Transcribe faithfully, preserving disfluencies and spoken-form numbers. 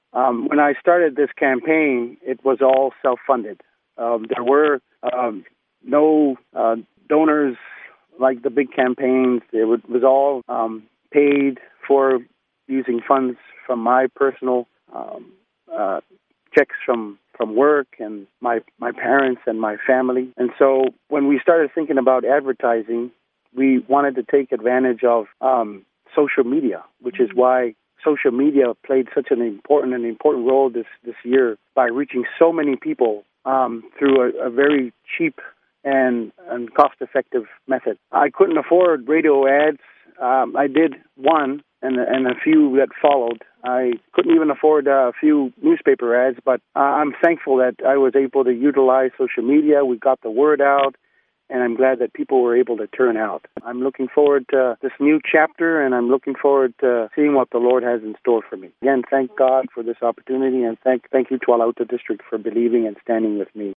Um, when I started this campaign, it was all self-funded. Um, there were um, no uh, donors like the big campaigns. It was all um, paid for using funds from my personal um, uh, checks from, from work and my, my parents and my family. And so when we started thinking about advertising, we wanted to take advantage of um, social media, which is why social media played such an important and important role this, this year by reaching so many people um, through a, a very cheap and, and cost-effective method. I couldn't afford radio ads. Um, I did one and, and a few that followed. I couldn't even afford a few newspaper ads, but uh, I'm thankful that I was able to utilize social media. We got the word out, and I'm glad that people were able to turn out. I'm looking forward to this new chapter, and I'm looking forward to seeing what the Lord has in store for me. Again, thank God for this opportunity, and thank thank you to Ala Huta District for believing and standing with me.